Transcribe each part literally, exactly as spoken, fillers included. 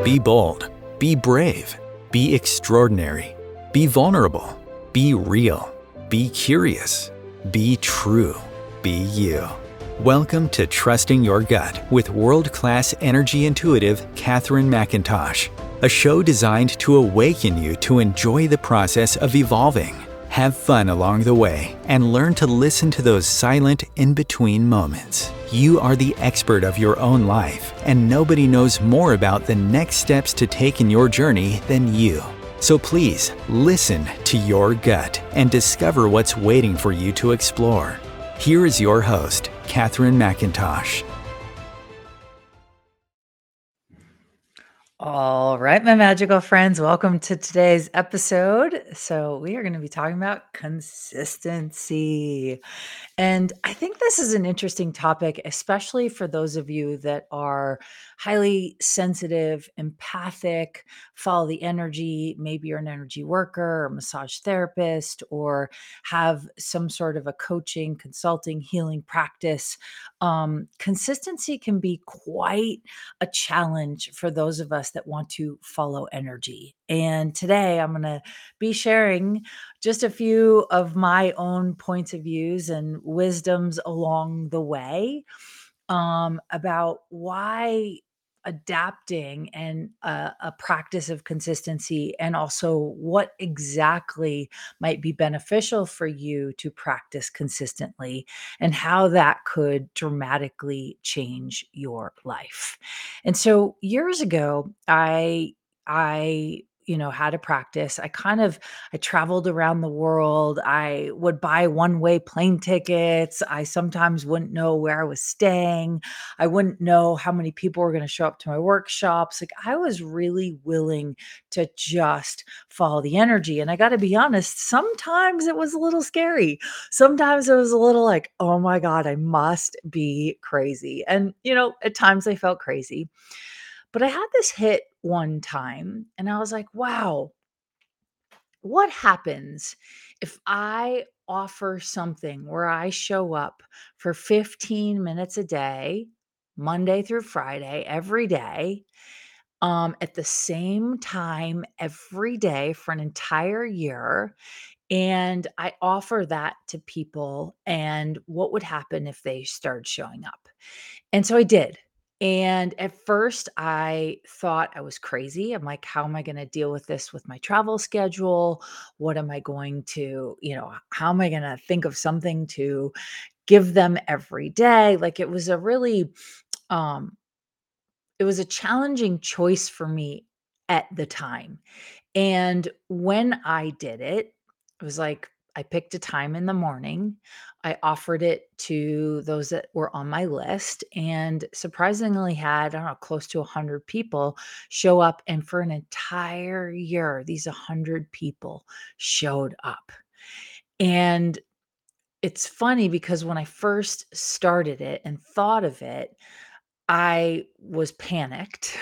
Be bold. Be brave. Be extraordinary. Be vulnerable. Be real. Be curious. Be true. Be you. Welcome to Trusting Your Gut with world-class energy intuitive Catherine McIntosh, a show designed to awaken you to enjoy the process of evolving, have fun along the way, and learn to listen to those silent in-between moments. You are the expert of your own life, and nobody knows more about the next steps to take in your journey than you. So please, listen to your gut and discover what's waiting for you to explore. Here is your host, Catherine McIntosh. All right, my magical friends, welcome to today's episode. So, we are going to be talking about consistency. And I think this is an interesting topic, especially for those of you that are highly sensitive, empathic, follow the energy. Maybe you're an energy worker, or massage therapist, or have some sort of a coaching, consulting, healing practice. Um, consistency can be quite a challenge for those of us that want to follow energy. And today I'm going to be sharing just a few of my own points of views and wisdoms along the way um, about why adapting and a, a practice of consistency, and also what exactly might be beneficial for you to practice consistently, and how that could dramatically change your life. And so years ago, I I you know had a practice. I kind of I traveled around the world. I would buy one-way plane tickets. I sometimes wouldn't know where I was staying. I wouldn't know how many people were going to show up to my workshops. Like, I was really willing to just follow the energy. And I got to be honest, sometimes it was a little scary. Sometimes it was a little like, oh my God, I must be crazy. And, you know, at times I felt crazy. But I had this hit one time and I was like, wow, what happens if I offer something where I show up for fifteen minutes a day, Monday through Friday, every day, um, at the same time every day for an entire year? And I offer that to people, and what would happen if they started showing up? And so I did. And at first, I thought I was crazy. I'm like, how am I going to deal with this with my travel schedule? What am I going to, you know, how am I going to think of something to give them every day? Like, it was a really, um, it was a challenging choice for me at the time. And when I did it, it was like I picked a time in the morning. I offered it to those that were on my list, and surprisingly had, I don't know, close to one hundred people show up. And for an entire year, these one hundred people showed up. And it's funny because when I first started it and thought of it, I was panicked.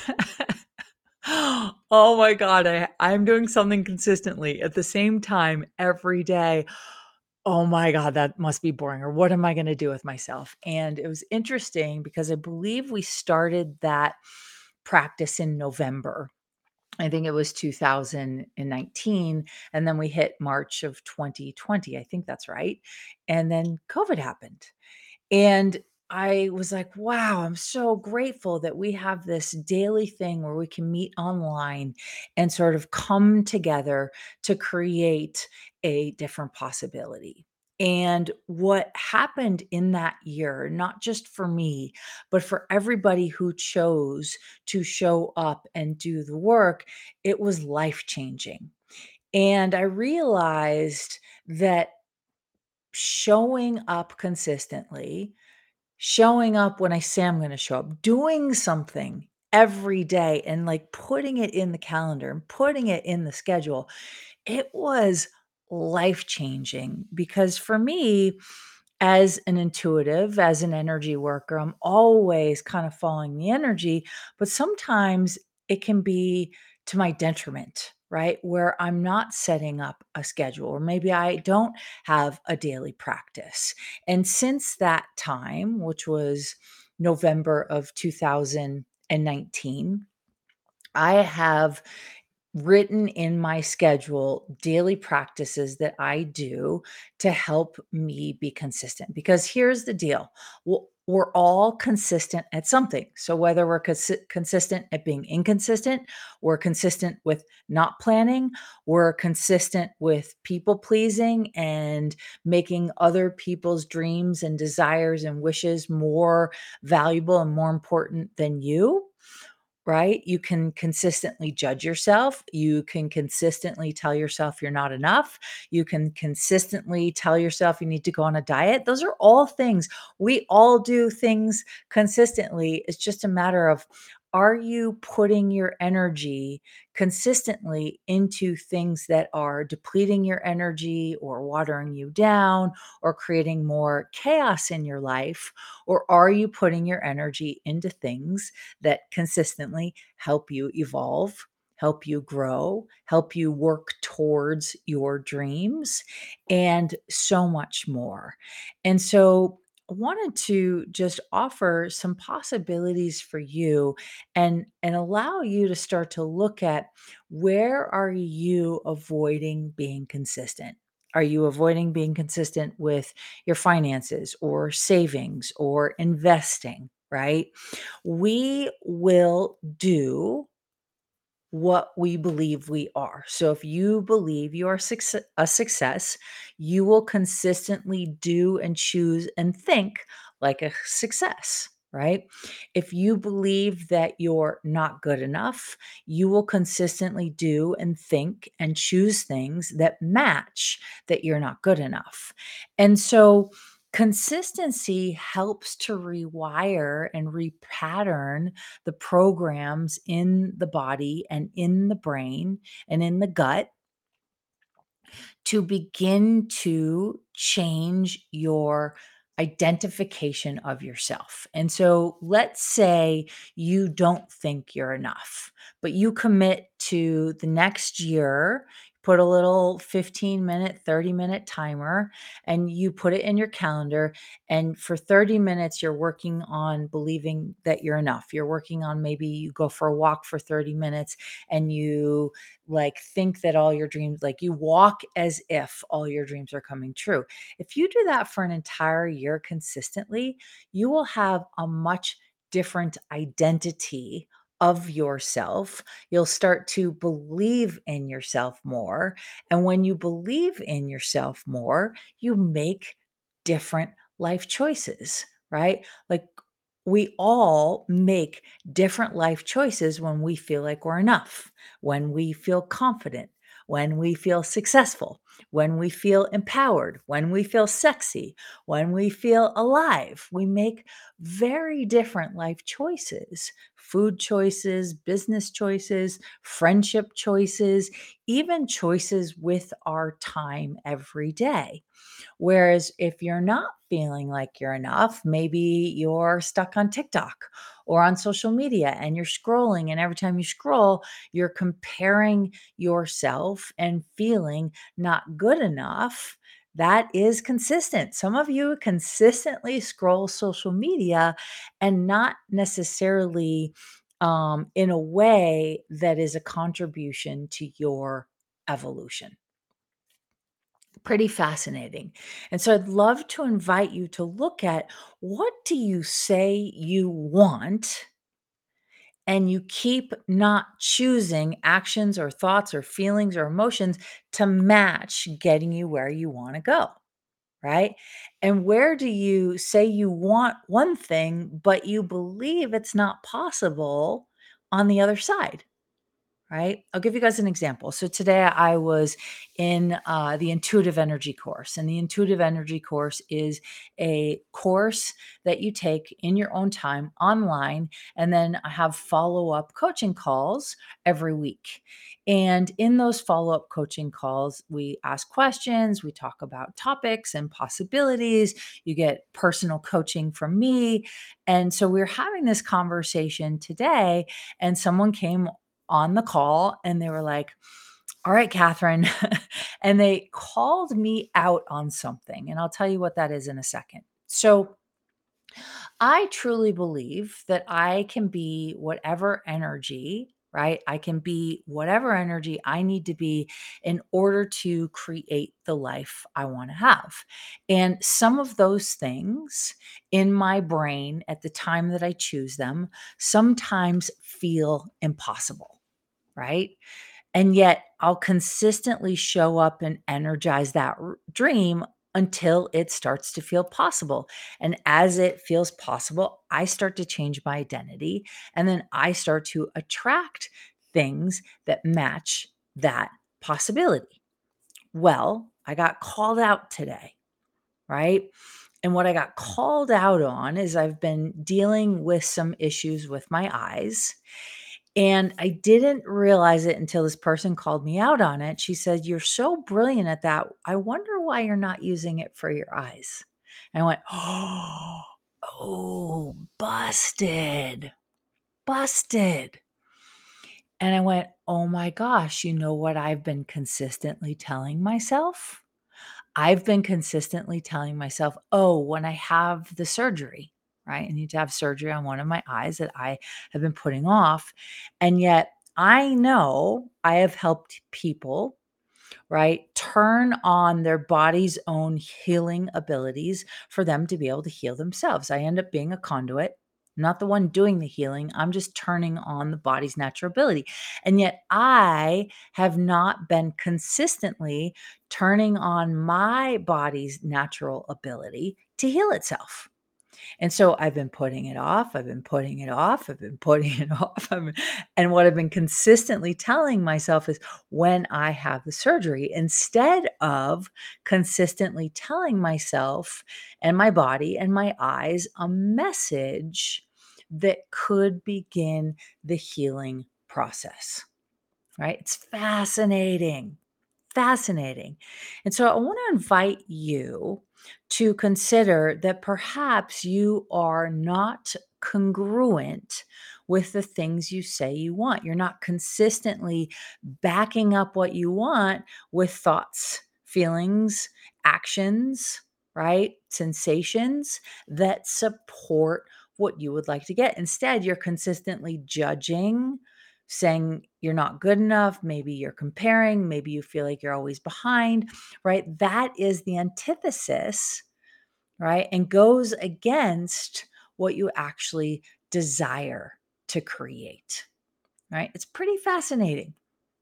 Oh my god, I I'm doing something consistently at the same time every day. Oh my god, that must be boring, or what am I gonna do with myself? And it was interesting because I believe we started that practice in November. I think it was two thousand nineteen, and then we hit March of twenty twenty, I think that's right, and then COVID happened. And I was like, wow, I'm so grateful that we have this daily thing where we can meet online and sort of come together to create a different possibility. And what happened in that year, not just for me, but for everybody who chose to show up and do the work, it was life changing. And I realized that showing up consistently, showing up when I say I'm gonna show up, doing something every day and, like, putting it in the calendar and putting it in the schedule, it was life-changing because for me, as an intuitive, as an energy worker, I'm always kind of following the energy, but sometimes it can be to my detriment, right? Where I'm not setting up a schedule, or maybe I don't have a daily practice. And since that time, which was November of two thousand nineteen, I have written in my schedule daily practices that I do to help me be consistent. Because here's the deal, w- we're all consistent at something. So whether we're consi- consistent at being inconsistent, we're consistent with not planning, we're consistent with people pleasing and making other people's dreams and desires and wishes more valuable and more important than you, right? You can consistently judge yourself. You can consistently tell yourself you're not enough. You can consistently tell yourself you need to go on a diet. Those are all things. We all do things consistently. It's just a matter of, are you putting your energy consistently into things that are depleting your energy or watering you down or creating more chaos in your life? Or are you putting your energy into things that consistently help you evolve, help you grow, help you work towards your dreams, and so much more? And so I wanted to just offer some possibilities for you and and allow you to start to look at, where are you avoiding being consistent? Are you avoiding being consistent with your finances or savings or investing, right? We will do what we believe we are. So if you believe you are succe- a success, you will consistently do and choose and think like a success, right? If you believe that you're not good enough, you will consistently do and think and choose things that match that you're not good enough. And so consistency helps to rewire and repattern the programs in the body and in the brain and in the gut to begin to change your identification of yourself. And so let's say you don't think you're enough, but you commit to the next year, put a little fifteen minute, thirty minute timer, and you put it in your calendar. And for thirty minutes, you're working on believing that you're enough. You're working on, maybe you go for a walk for thirty minutes and you like think that all your dreams, like you walk as if all your dreams are coming true. If you do that for an entire year consistently, you will have a much different identity of yourself. You'll start to believe in yourself more. And when you believe in yourself more, you make different life choices, right? Like, we all make different life choices when we feel like we're enough, when we feel confident, when we feel successful, when we feel empowered, when we feel sexy, when we feel alive. We make very different life choices, food choices, business choices, friendship choices, even choices with our time every day. Whereas if you're not feeling like you're enough, maybe you're stuck on TikTok or on social media and you're scrolling. And every time you scroll, you're comparing yourself and feeling not good enough. That is consistent. Some of you consistently scroll social media and not necessarily um, in a way that is a contribution to your evolution. Pretty fascinating. And so I'd love to invite you to look at, what do you say you want and you keep not choosing actions or thoughts or feelings or emotions to match getting you where you want to go, right? And where do you say you want one thing but you believe it's not possible on the other side? Right? I'll give you guys an example. So today I was in uh, the intuitive energy course, and the intuitive energy course is a course that you take in your own time online, and then I have follow up coaching calls every week. And in those follow up coaching calls, we ask questions, we talk about topics and possibilities. You get personal coaching from me. And so we're having this conversation today, and someone came on the call and they were like, "All right, Catherine." And they called me out on something. And I'll tell you what that is in a second. So I truly believe that I can be whatever energy right? I can be whatever energy I need to be in order to create the life I want to have. And some of those things in my brain at the time that I choose them sometimes feel impossible, right? And yet I'll consistently show up and energize that r- dream until it starts to feel possible. And as it feels possible, I start to change my identity. And then I start to attract things that match that possibility. Well, I got called out today, right? And what I got called out on is I've been dealing with some issues with my eyes, and I didn't realize it until this person called me out on it. She said, "You're so brilliant at that. I wonder why you're not using it for your eyes." And I went, "Oh, oh, busted, busted." And I went, "Oh my gosh, you know what I've been consistently telling myself?" I've been consistently telling myself, "Oh, when I have the surgery, right? I need to have surgery on one of my eyes that I have been putting off." And yet I know I have helped people, right, turn on their body's own healing abilities for them to be able to heal themselves. I end up being a conduit, not the one doing the healing. I'm just turning on the body's natural ability. And yet I have not been consistently turning on my body's natural ability to heal itself. And so I've been putting it off, I've been putting it off, I've been putting it off. I've been and what I've been consistently telling myself is when I have the surgery, instead of consistently telling myself and my body and my eyes a message that could begin the healing process, right? It's fascinating. Fascinating. And so I want to invite you to consider that perhaps you are not congruent with the things you say you want. You're not consistently backing up what you want with thoughts, feelings, actions, right? Sensations that support what you would like to get. Instead, you're consistently judging, saying you're not good enough, maybe you're comparing, maybe you feel like you're always behind, right? That is the antithesis, right? And goes against what you actually desire to create, right? It's pretty fascinating.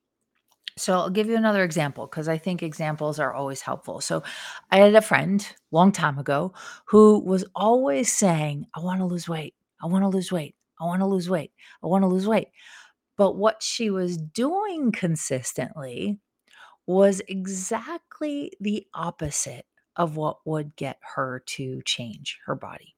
So I'll give you another example because I think examples are always helpful. So I had a friend long time ago who was always saying, "I want to lose weight. I want to lose weight. I want to lose weight. I want to lose weight." But what she was doing consistently was exactly the opposite of what would get her to change her body.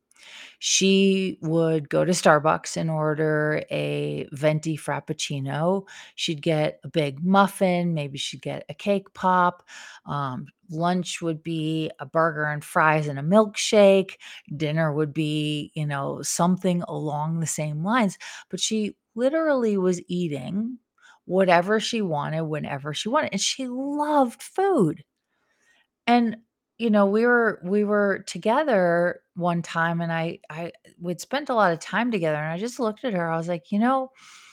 She would go to Starbucks and order a venti frappuccino. She'd get a big muffin, maybe she'd get a cake pop. Um, lunch would be a burger and fries and a milkshake. Dinner would be, you know, something along the same lines. But she literally was eating whatever she wanted whenever she wanted. And she loved food. And, you know, we were we were together one time and I I we'd spent a lot of time together and I just looked at her. I was like, "You know,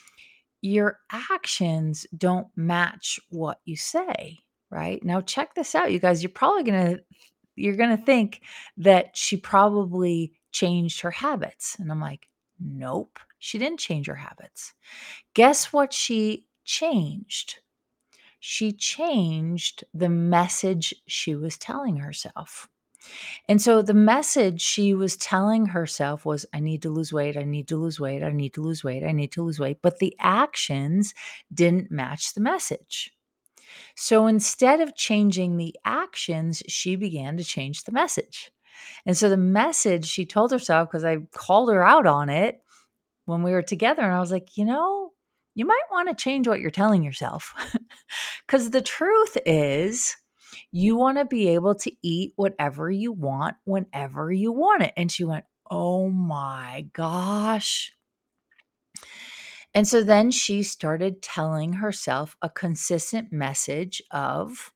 your actions don't match what you say." Right? Now check this out, you guys. You're probably going to you're going to think that she probably changed her habits. And I'm like, "Nope, she didn't change her habits." Guess what she changed? She changed the message she was telling herself. And so the message she was telling herself was, "I need to lose weight. I need to lose weight. I need to lose weight. I need to lose weight." But the actions didn't match the message. So instead of changing the actions, she began to change the message. And so the message she told herself, because I called her out on it when we were together, and I was like, "You know, you might want to change what you're telling yourself." Because the truth is, you want to be able to eat whatever you want whenever you want it. And she went, "Oh my gosh." And so then she started telling herself a consistent message of,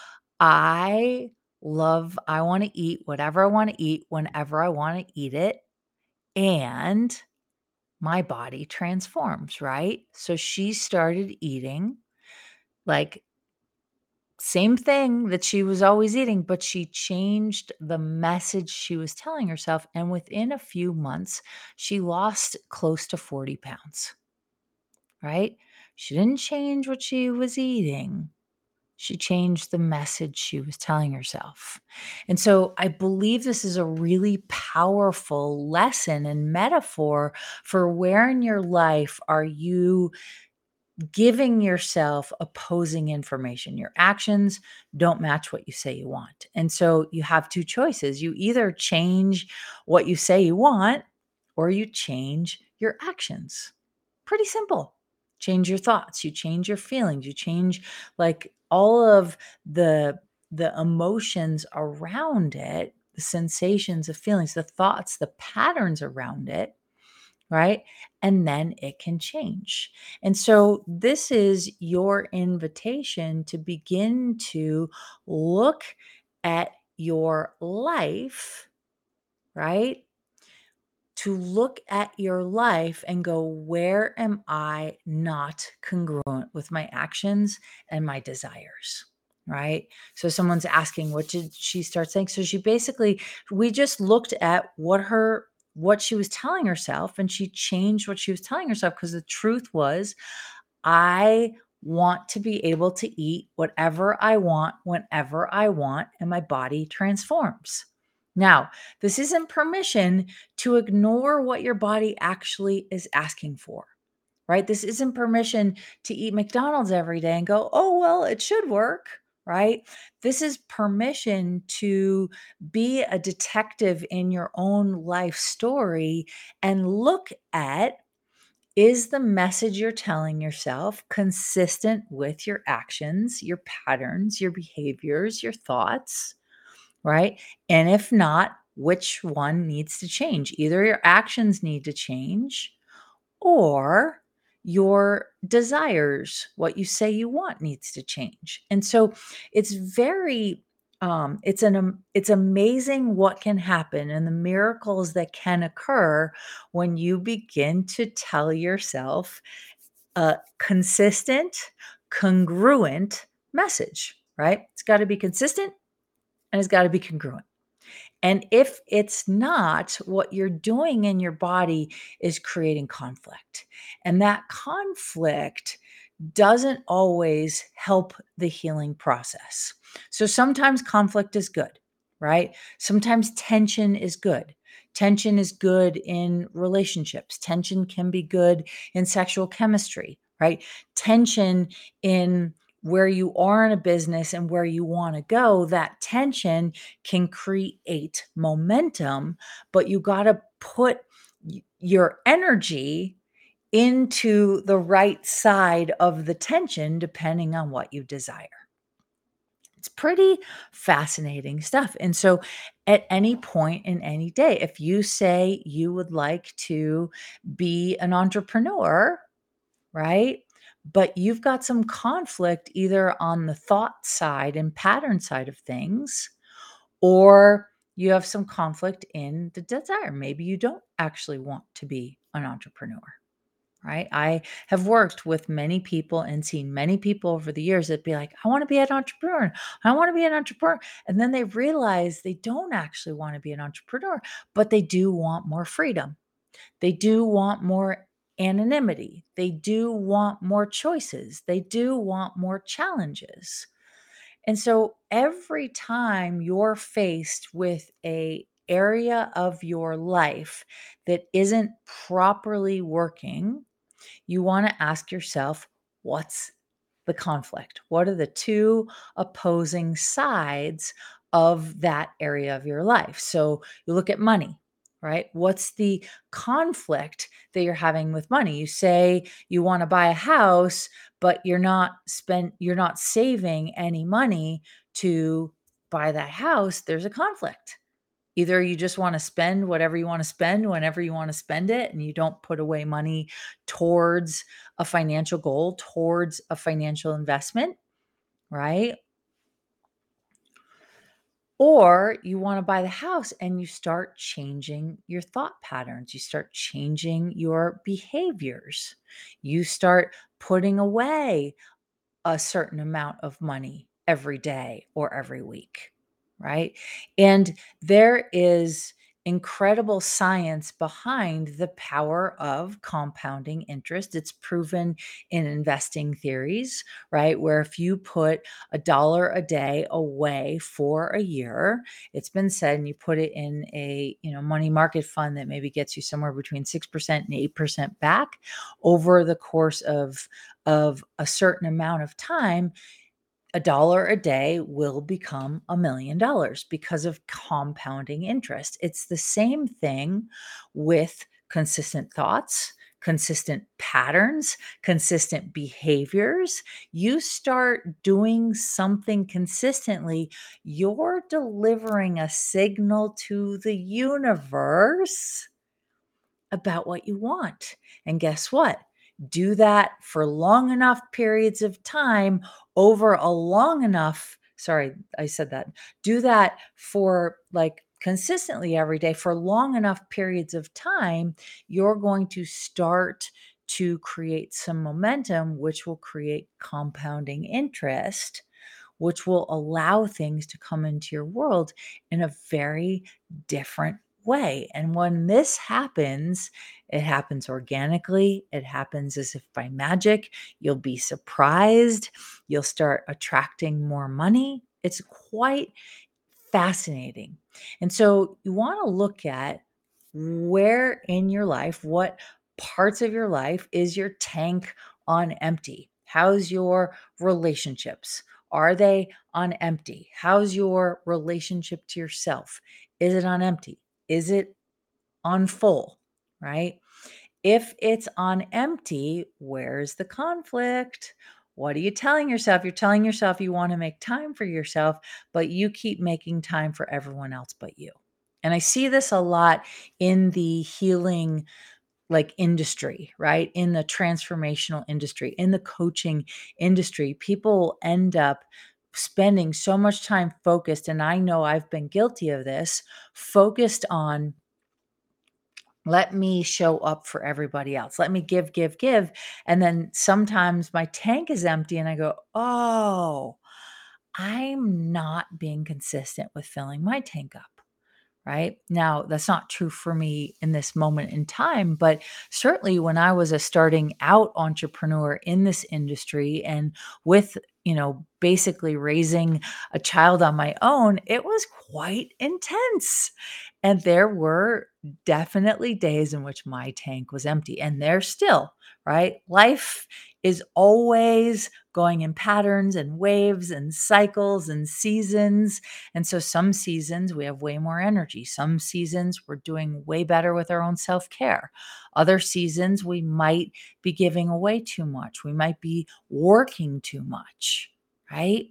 "I love, I want to eat whatever I want to eat whenever I want to eat it. And my body transforms, right? So she started eating like same thing that she was always eating, but she changed the message she was telling herself. And within a few months, she lost close to forty pounds, right? She didn't change what she was eating. She changed the message she was telling herself. And so I believe this is a really powerful lesson and metaphor for where in your life are you giving yourself opposing information. Your actions don't match what you say you want. And so you have two choices. You either change what you say you want or you change your actions. Pretty simple. Change your thoughts, you change your feelings, you change like all of the the emotions around it, the sensations, the feelings, the thoughts, the patterns around it, right? And then it can change. And so this is your invitation to begin to look at your life, right? To look at your life and go, where am I not congruent with my actions and my desires? Right. So someone's asking, what did she start saying? So she basically, we just looked at what her, what she was telling herself, and she changed what she was telling herself because the truth was, I want to be able to eat whatever I want, whenever I want, and my body transforms. Now, this isn't permission to ignore what your body actually is asking for, right? This isn't permission to eat McDonald's every day and go, oh, well, it should work, right? This is permission to be a detective in your own life story and look at, is the message you're telling yourself consistent with your actions, your patterns, your behaviors, your thoughts? Right? And if not, which one needs to change? Either your actions need to change or your desires, what you say you want needs to change. And so it's very um it's an um, it's amazing what can happen and the miracles that can occur when you begin to tell yourself a consistent, congruent message, right? It's got to be consistent and it's got to be congruent. And if it's not, what you're doing in your body is creating conflict. And that conflict doesn't always help the healing process. So sometimes conflict is good, right? Sometimes tension is good. Tension is good in relationships. Tension can be good in sexual chemistry, right? Tension in where you are in a business and where you want to go, that tension can create momentum, but you got to put y- your energy into the right side of the tension depending on what you desire. It's pretty fascinating stuff. And so, at any point in any day, if you say you would like to be an entrepreneur, right? But you've got some conflict either on the thought side and pattern side of things, or you have some conflict in the desire. Maybe you don't actually want to be an entrepreneur, right? I have worked with many people and seen many people over the years that be like, I want to be an entrepreneur. I want to be an entrepreneur. And then they realize they don't actually want to be an entrepreneur, but they do want more freedom. They do want more anonymity. They do want more choices. They do want more challenges. And so every time you're faced with a area of your life that isn't properly working, you want to ask yourself, what's the conflict? What are the two opposing sides of that area of your life? So you look at money, right? What's the conflict that you're having with money? You say you want to buy a house, but you're not spend you're not saving any money to buy that house. There's a conflict. Either you just want to spend whatever you want to spend whenever you want to spend it, and you don't put away money towards a financial goal, towards a financial investment, right? Or you want to buy the house and you start changing your thought patterns. You start changing your behaviors. You start putting away a certain amount of money every day or every week, right? And there is incredible science behind the power of compounding interest. It's proven in investing theories, right? Where if you put a dollar a day away for a year, it's been said, and you put it in a, you know, money market fund that maybe gets you somewhere between six percent and eight percent back over the course of of a certain amount of time, a dollar a day will become a million dollars because of compounding interest. It's the same thing with consistent thoughts, consistent patterns, consistent behaviors. You start doing something consistently, you're delivering a signal to the universe about what you want. And guess what? Do that for long enough periods of time over a long enough, sorry, I said that. Do that for like consistently every day for long enough periods of time, you're going to start to create some momentum, which will create compounding interest, which will allow things to come into your world in a very different way. And when this happens, it happens organically, it happens as if by magic. You'll be surprised, you'll start attracting more money. It's quite fascinating. And so you want to look at where in your life, what parts of your life is your tank on empty? How's your relationships? Are they on empty? How's your relationship to yourself? Is it on empty? Is it on full? Right? If it's on empty, where's the conflict? What are you telling yourself? You're telling yourself you want to make time for yourself, but you keep making time for everyone else but you. And I see this a lot in the healing like industry, right? In the transformational industry, in the coaching industry, people end up spending so much time focused, and I know I've been guilty of this, focused on let me show up for everybody else. Let me give, give, give. And then sometimes my tank is empty and I go, oh, I'm not being consistent with filling my tank up. Right now, that's not true for me in this moment in time, but certainly when I was a starting out entrepreneur in this industry and with, you know, basically raising a child on my own, it was quite intense. And there were definitely days in which my tank was empty, and there still, right? Life is always going in patterns and waves and cycles and seasons. And so some seasons we have way more energy. Some seasons we're doing way better with our own self care. Other seasons we might be giving away too much. We might be working too much, right?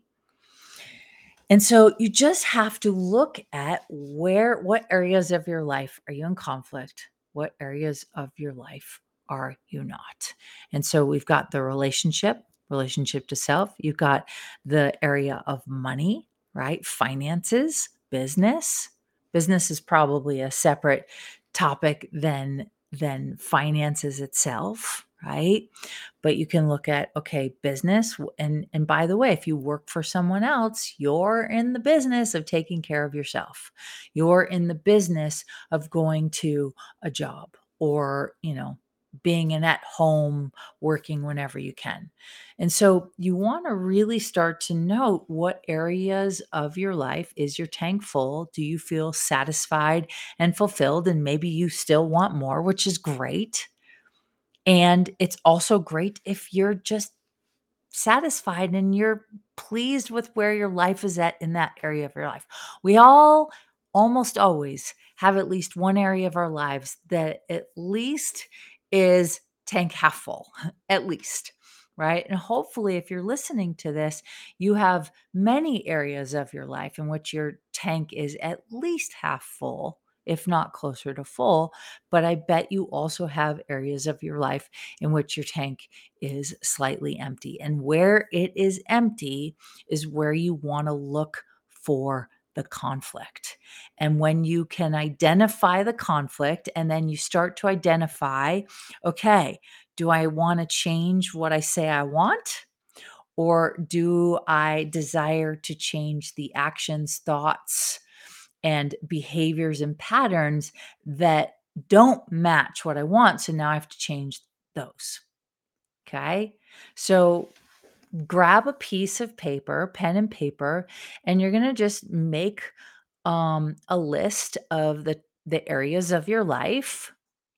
And so you just have to look at where, what areas of your life are you in conflict? What areas of your life are you not? And so we've got the relationship, relationship to self. You've got the area of money, right? Finances, business. Business is probably a separate topic than than finances itself, right? But you can look at, okay, business. w- And, and by the way, if you work for someone else, you're in the business of taking care of yourself. You're in the business of going to a job or, you know, being in at home, working whenever you can. And so you want to really start to note what areas of your life is your tank full? Do you feel satisfied and fulfilled? And maybe you still want more, which is great. And it's also great if you're just satisfied and you're pleased with where your life is at in that area of your life. We all almost always have at least one area of our lives that at least is tank half full, at least. Right. And hopefully, if you're listening to this, you have many areas of your life in which your tank is at least half full, if not closer to full. But I bet you also have areas of your life in which your tank is slightly empty. And where it is empty is where you want to look for the conflict. And when you can identify the conflict and then you start to identify, okay, do I want to change what I say I want? Or do I desire to change the actions, thoughts, and behaviors and patterns that don't match what I want? So now I have to change those. Okay. So grab a piece of paper, pen and paper, and you're going to just make um, a list of the, the areas of your life,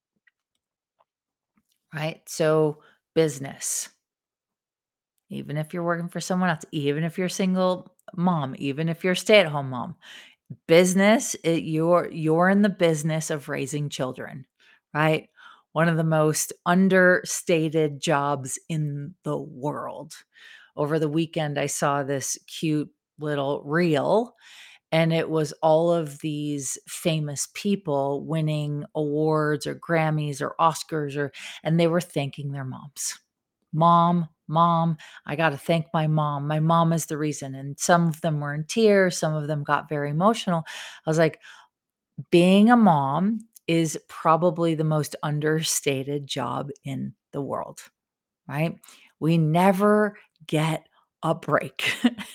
right? So business, even if you're working for someone else, even if you're a single mom, even if you're a stay-at-home mom, business, it, you're you're in the business of raising children, right? One of the most understated jobs in the world. Over the weekend, I saw this cute little reel, and it was all of these famous people winning awards or Grammys or Oscars, or and they were thanking their moms. Mom, mom, I got to thank my mom. My mom is the reason. And some of them were in tears, some of them got very emotional. I was like, being a mom is probably the most understated job in the world, right? We never get a break.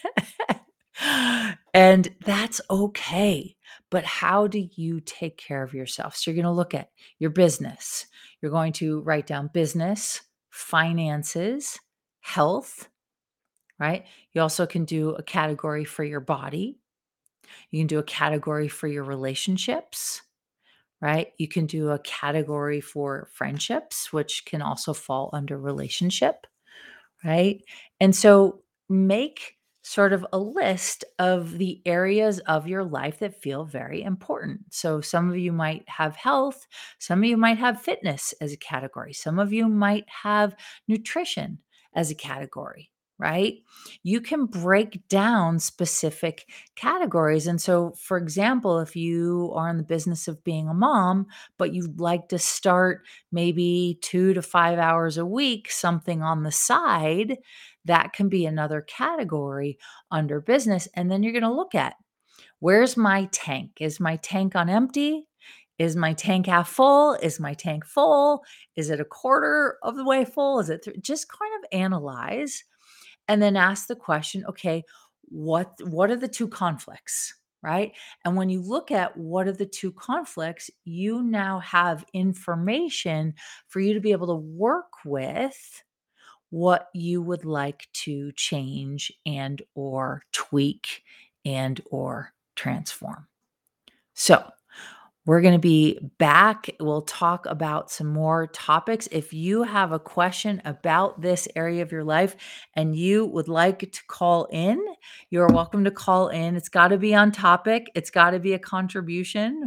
And that's okay. But how do you take care of yourself? So you're going to look at your business. You're going to write down business, finances, health, right? You also can do a category for your body. You can do a category for your relationships, right? You can do a category for friendships, which can also fall under relationship, right? And so make sort of a list of the areas of your life that feel very important. So some of you might have health, some of you might have fitness as a category, some of you might have nutrition as a category, right? You can break down specific categories. And so, for example, if you are in the business of being a mom, but you'd like to start maybe two to five hours a week, something on the side, that can be another category under business. And then you're going to look at, where's my tank? Is my tank on empty? Is my tank half full? Is my tank full? Is it a quarter of the way full? Is it th- just kind of analyze and then ask the question, okay, what what are the two conflicts? Right? And when you look at what are the two conflicts, you now have information for you to be able to work with what you would like to change and or tweak and or transform. So, we're going to be back. We'll talk about some more topics. If you have a question about this area of your life and you would like to call in, you're welcome to call in. It's got to be on topic. It's got to be a contribution.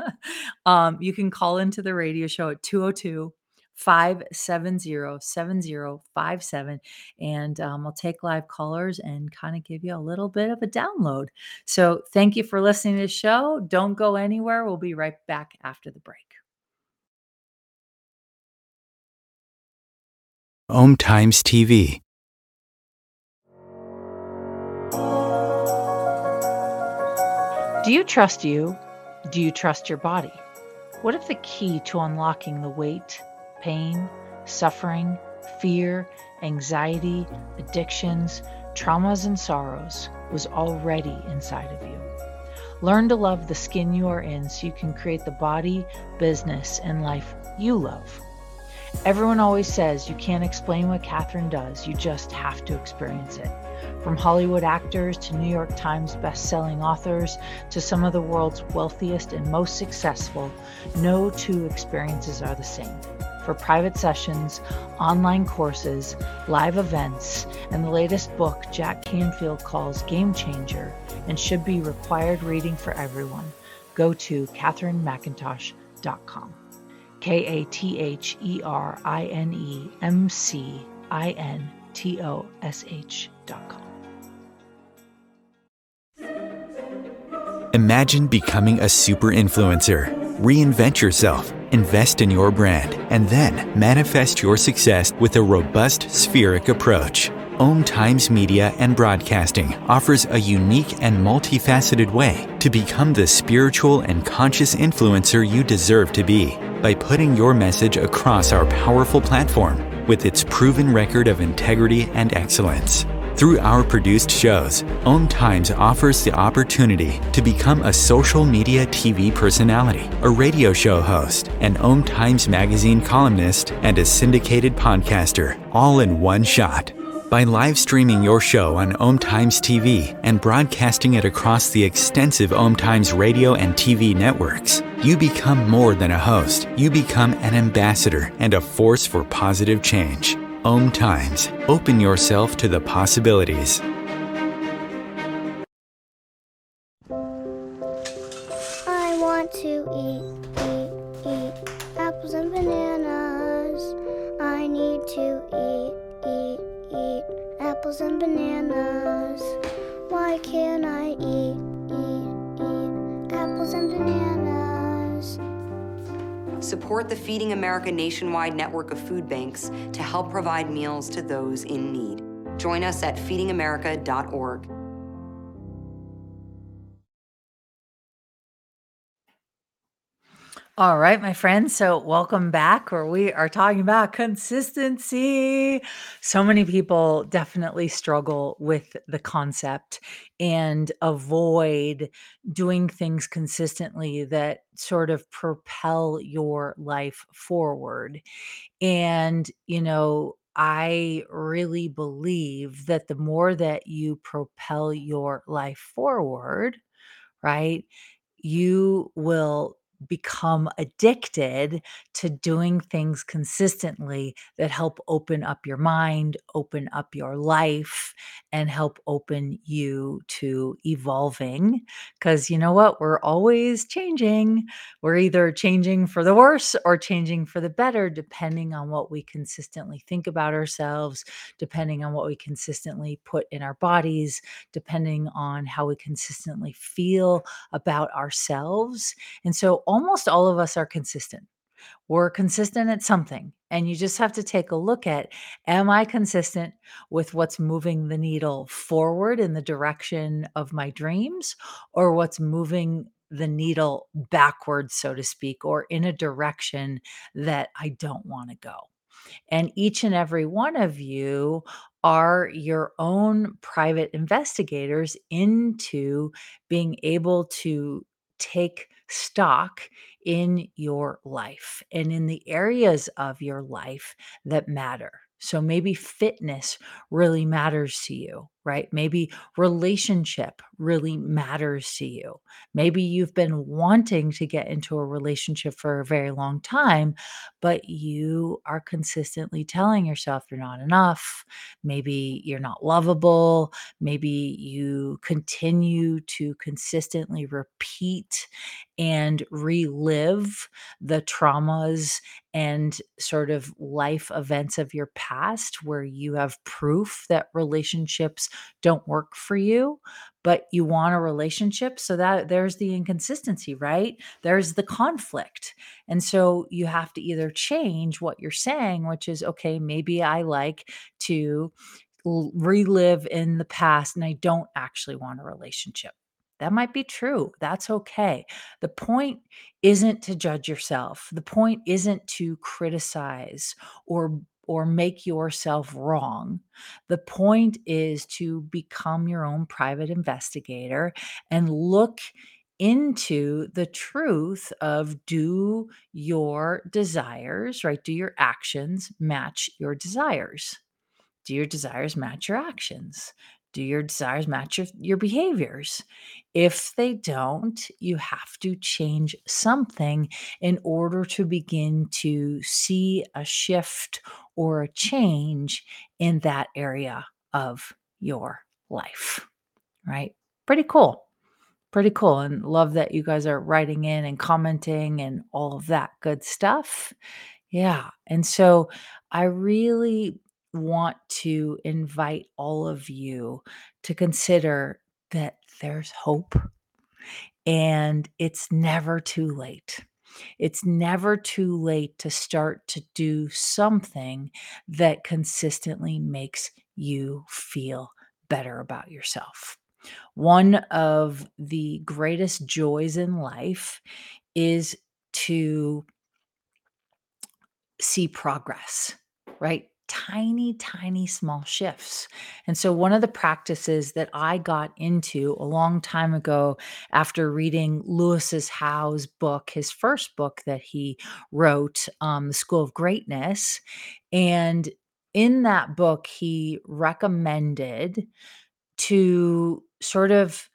um, you can call into the radio show at two oh two, five seven zero, seven zero five seven. And um, I'll take live callers and kind of give you a little bit of a download. So thank you for listening to the show. Don't go anywhere. We'll be right back after the break. Om Times T V. Do you trust you? Do you trust your body? What if the key to unlocking the weight, pain, suffering, fear, anxiety, addictions, traumas, and sorrows was already inside of you? Learn to love the skin you are in so you can create the body, business, and life you love. Everyone always says you can't explain what Catherine does, you just have to experience it. From Hollywood actors to New York Times best-selling authors to some of the world's wealthiest and most successful, no two experiences are the same. For private sessions, online courses, live events, and the latest book Jack Canfield calls Game Changer and should be required reading for everyone, go to catherine mcintosh dot com. K A T H E R I N E M C I N T O S H dot com. Imagine becoming a super influencer. Reinvent yourself, invest in your brand, and then manifest your success with a robust spheric approach. Om Times Media and Broadcasting offers a unique and multifaceted way to become the spiritual and conscious influencer you deserve to be by putting your message across our powerful platform with its proven record of integrity and excellence. Through our produced shows, Om Times offers the opportunity to become a social media T V personality, a radio show host, an Om Times magazine columnist, and a syndicated podcaster, all in one shot. By live streaming your show on Om Times T V and broadcasting it across the extensive Om Times radio and T V networks, you become more than a host. You become an ambassador and a force for positive change. Om Times. Open yourself to the possibilities. I want to eat, eat, eat apples and bananas. I need to eat, eat, eat apples and bananas. Why can't I eat, eat, eat apples and bananas? Support the Feeding America nationwide network of food banks to help provide meals to those in need. Join us at feeding america dot org. All right, my friends. So, welcome back, where we are talking about consistency. So many people definitely struggle with the concept and avoid doing things consistently that sort of propel your life forward. And, you know, I really believe that the more that you propel your life forward, right, you will become addicted to doing things consistently that help open up your mind, open up your life, and help open you to evolving. Because you know what? We're always changing. We're either changing for the worse or changing for the better, depending on what we consistently think about ourselves, depending on what we consistently put in our bodies, depending on how we consistently feel about ourselves. And so almost all of us are consistent. We're consistent at something. And you just have to take a look at, am I consistent with what's moving the needle forward in the direction of my dreams, or what's moving the needle backwards, so to speak, or in a direction that I don't want to go? And each and every one of you are your own private investigators into being able to take stock in your life and in the areas of your life that matter. So maybe fitness really matters to you, right? Maybe relationship really matters to you. Maybe you've been wanting to get into a relationship for a very long time, but you are consistently telling yourself you're not enough. Maybe you're not lovable. Maybe you continue to consistently repeat and relive the traumas and sort of life events of your past where you have proof that relationships don't work for you, but you want a relationship. So that there's the inconsistency, right? There's the conflict. And so you have to either change what you're saying, which is, okay, maybe I like to l- relive in the past and I don't actually want a relationship. That might be true. That's okay. The point isn't to judge yourself. The point isn't to criticize or or make yourself wrong. The point is to become your own private investigator and look into the truth of, do your desires, right? Do your actions match your desires? Do your desires match your actions? Do your desires match your, your behaviors? If they don't, you have to change something in order to begin to see a shift or a change in that area of your life, right? Pretty cool. Pretty cool, and love that you guys are writing in and commenting and all of that good stuff. Yeah, and so I really want to invite all of you to consider that there's hope and it's never too late. It's never too late to start to do something that consistently makes you feel better about yourself. One of the greatest joys in life is to see progress, right? Tiny, tiny, small shifts. And so, one of the practices that I got into a long time ago after reading Lewis's Howe's book, his first book that he wrote, um, The School of Greatness. And in that book, he recommended to sort of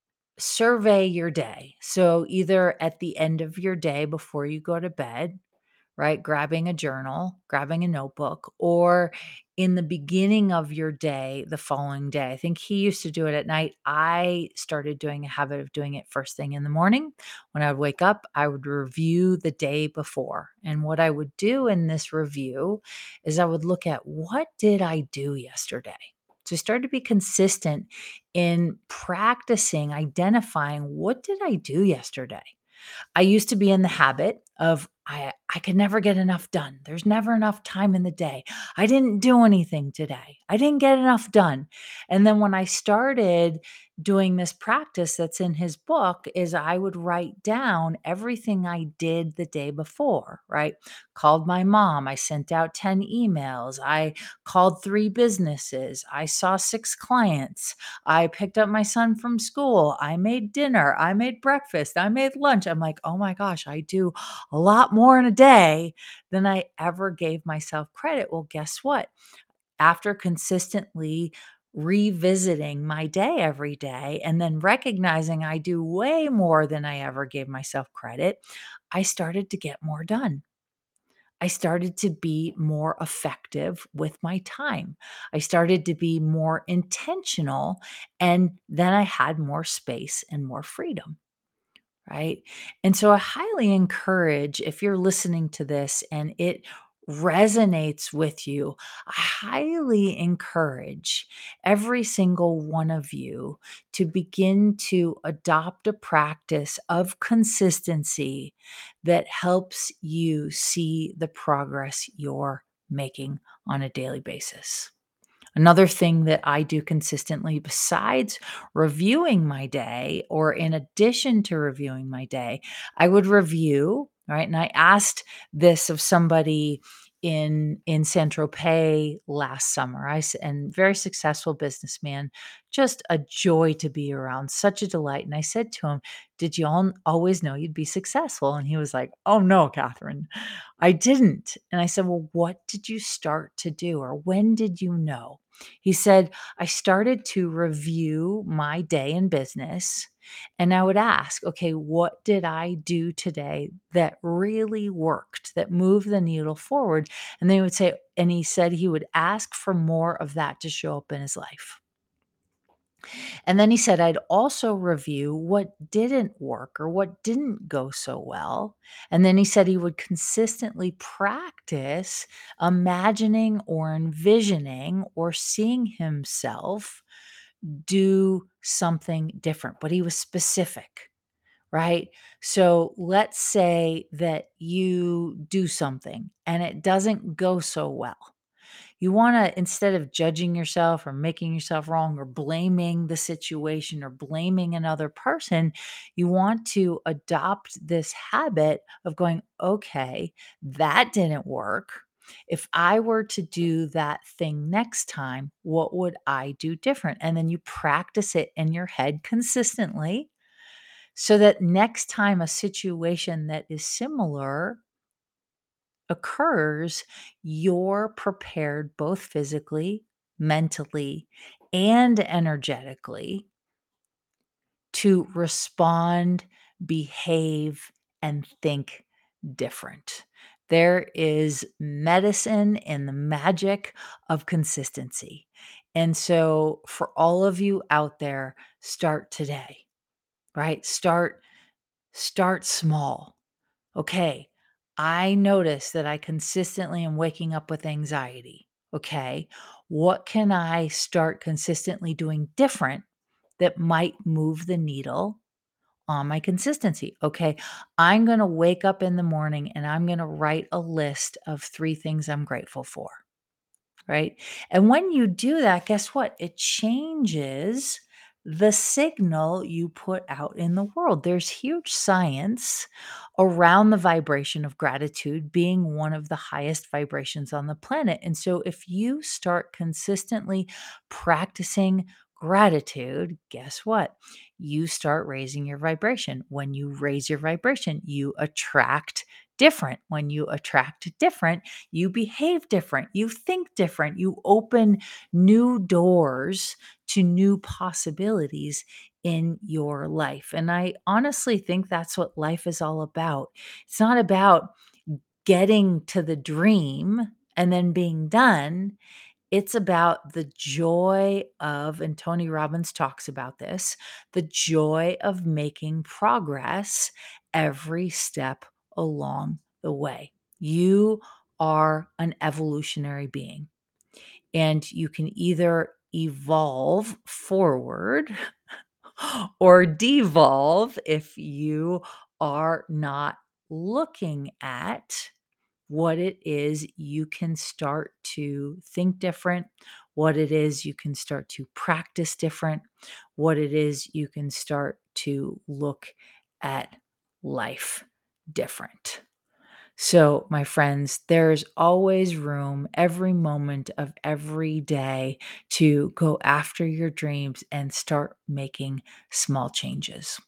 survey your day. So, either at the end of your day before you go to bed, right? Grabbing a journal, grabbing a notebook, or in the beginning of your day, the following day. I think he used to do it at night. I started doing a habit of doing it first thing in the morning. When I would wake up, I would review the day before. And what I would do in this review is I would look at what did I do yesterday? So I started to be consistent in practicing identifying what did I do yesterday? I used to be in the habit of I I could never get enough done. There's never enough time in the day. I didn't do anything today. I didn't get enough done. And then when I started doing this practice that's in his book is I would write down everything I did the day before, right? Called my mom, I sent out ten emails, I called three businesses, I saw six clients, I picked up my son from school. I made dinner. I made breakfast. I made lunch. I'm like, oh my gosh, I do a lot more in a day than I ever gave myself credit. Well, guess what? After consistently revisiting my day every day and then recognizing I do way more than I ever gave myself credit, I started to get more done. I started to be more effective with my time. I started to be more intentional, and then I had more space and more freedom. Right. And so I highly encourage if you're listening to this and it resonates with you, I highly encourage every single one of you to begin to adopt a practice of consistency that helps you see the progress you're making on a daily basis. Another thing that I do consistently besides reviewing my day or in addition to reviewing my day, I would review, right? And I asked this of somebody in in Saint-Tropez last summer. I s and very successful businessman, just a joy to be around, such a delight. And I said to him, "Did you al always know you'd be successful?" And he was like, "Oh, no, Catherine, I didn't." And I said, "Well, what did you start to do or when did you know?" He said, "I started to review my day in business and I would ask, okay, what did I do today that really worked, that moved the needle forward?" And they would say, and he said he would ask for more of that to show up in his life. And then he said, I'd also review what didn't work or what didn't go so well. And then he said he would consistently practice imagining or envisioning or seeing himself do something different, but he was specific. Right. So let's say that you do something and it doesn't go so well. You wanna instead of judging yourself or making yourself wrong or blaming the situation or blaming another person, you want to adopt this habit of going, "Okay, that didn't work. If I were to do that thing next time, what would I do different?" And then you practice it in your head consistently so that next time a situation that is similar occurs, you're prepared both physically, mentally, and energetically to respond, behave, and think different. There is medicine in the magic of consistency. And so, for all of you out there, start today, right? Start start small. Okay, I notice that I consistently am waking up with anxiety. Okay, what can I start consistently doing different that might move the needle on my consistency. Okay, I'm going to wake up in the morning and I'm going to write a list of three things I'm grateful for, right? And when you do that, guess what? It changes the signal you put out in the world. There's huge science around the vibration of gratitude being one of the highest vibrations on the planet. And so if you start consistently practicing gratitude, guess what? You start raising your vibration. When you raise your vibration, you attract different. When you attract different, you behave different, you think different, you open new doors to new possibilities in your life. And I honestly think that's what life is all about. It's not about getting to the dream and then being done. It's about the joy of, and Tony Robbins talks about this, the joy of making progress every step along the way. You are an evolutionary being, and you can either evolve forward or devolve if you are not looking at what it is you can start to think different, what it is you can start to practice different, what it is you can start to look at life different. So, my friends, there's always room every moment of every day to go after your dreams and start making small changes.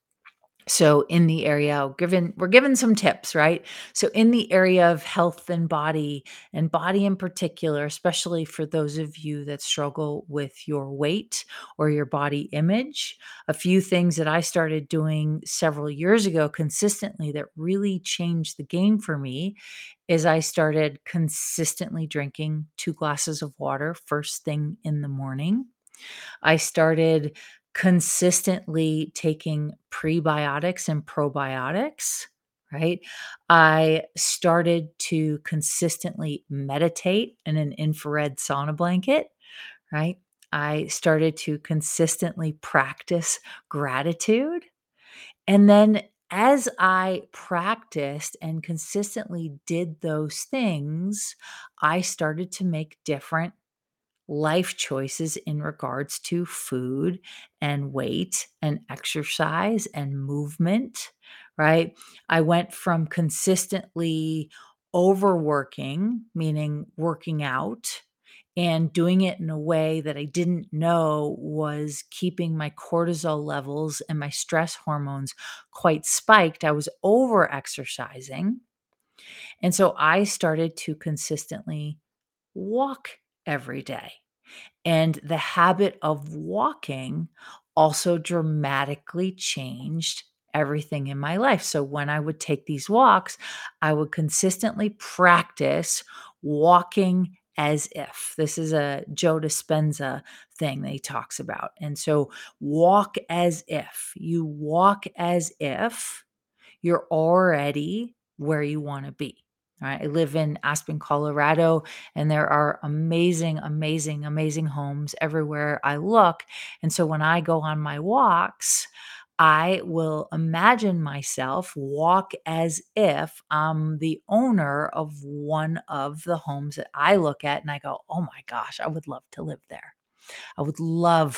So in the area, given we're given some tips, right? So in the area of health and body, and body in particular, especially for those of you that struggle with your weight or your body image, a few things that I started doing several years ago consistently that really changed the game for me is I started consistently drinking two glasses of water first thing in the morning. I started consistently taking prebiotics and probiotics, right? I started to consistently meditate in an infrared sauna blanket, right? I started to consistently practice gratitude. And then as I practiced and consistently did those things, I started to make different life choices in regards to food and weight and exercise and movement, right? I went from consistently overworking, meaning working out, and doing it in a way that I didn't know was keeping my cortisol levels and my stress hormones quite spiked. I was over exercising. And so I started to consistently walk every day. And the habit of walking also dramatically changed everything in my life. So when I would take these walks, I would consistently practice walking as if. This is a Joe Dispenza thing that he talks about. And so walk as if. You walk as if you're already where you want to be. All right. I live in Aspen, Colorado, and there are amazing, amazing, amazing homes everywhere I look. And so when I go on my walks, I will imagine myself walk as if I'm the owner of one of the homes that I look at, and I go, oh my gosh, I would love to live there. I would love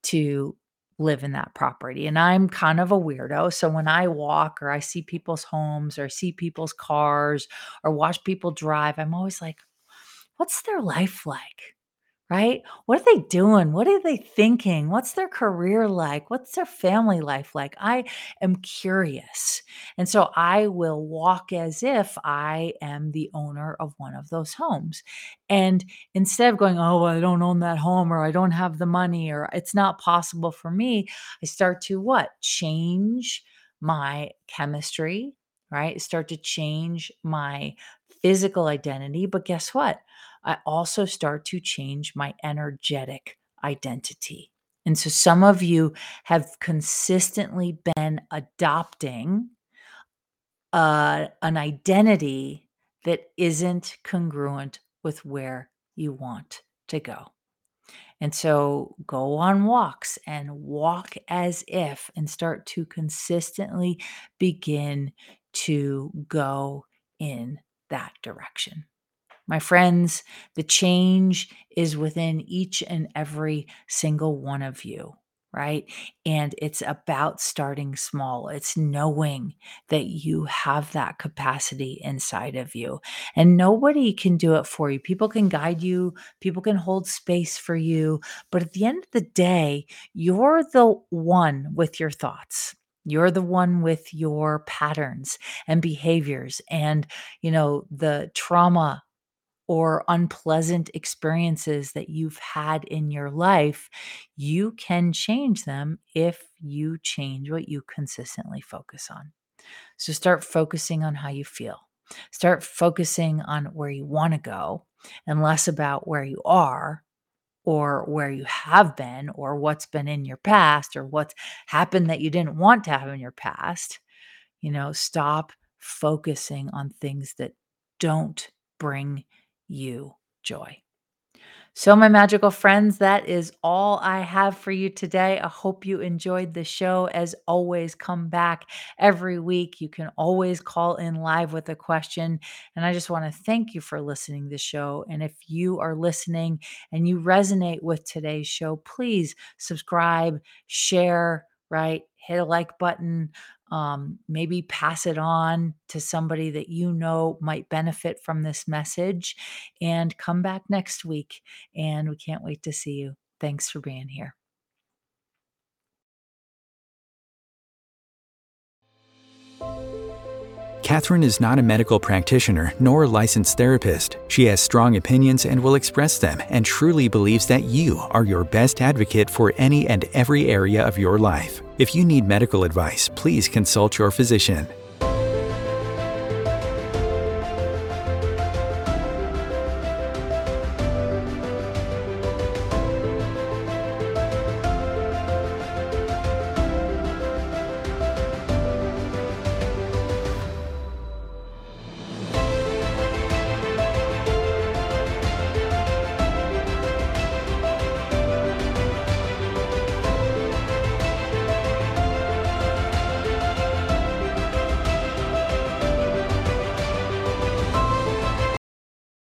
to live in that property. And I'm kind of a weirdo. So when I walk or I see people's homes or see people's cars or watch people drive, I'm always like, what's their life like? Right? What are they doing? What are they thinking? What's their career like? What's their family life like? I am curious. And so I will walk as if I am the owner of one of those homes. And instead of going, oh, well, I don't own that home or I don't have the money or it's not possible for me, I start to what? Change my chemistry, right? Start to change my physical identity. But guess what? I also start to change my energetic identity. And so some of you have consistently been adopting uh, an identity that isn't congruent with where you want to go. And so go on walks and walk as if, and start to consistently begin to go in that direction. My friends, the change is within each and every single one of you, right? And it's about starting small. It's knowing that you have that capacity inside of you, and nobody can do it for you. People can guide you, people can hold space for you. But at the end of the day, you're the one with your thoughts. You're the one with your patterns and behaviors and, you know, the trauma or unpleasant experiences that you've had in your life. You can change them if you change what you consistently focus on. So start focusing on how you feel. Start focusing on where you want to go, and less about where you are or where you have been or what's been in your past or what's happened that you didn't want to have in your past. You know, stop focusing on things that don't bring you joy. So, my magical friends, that is all I have for you today. I hope you enjoyed the show. As always, come back every week. You can always call in live with a question. And I just want to thank you for listening to the show. And if you are listening and you resonate with today's show, please subscribe, share, right? Hit a like button. Um, maybe pass it on to somebody that you know might benefit from this message, and come back next week. And we can't wait to see you. Thanks for being here. Catherine is not a medical practitioner nor a licensed therapist. She has strong opinions and will express them, and truly believes that you are your best advocate for any and every area of your life. If you need medical advice, please consult your physician.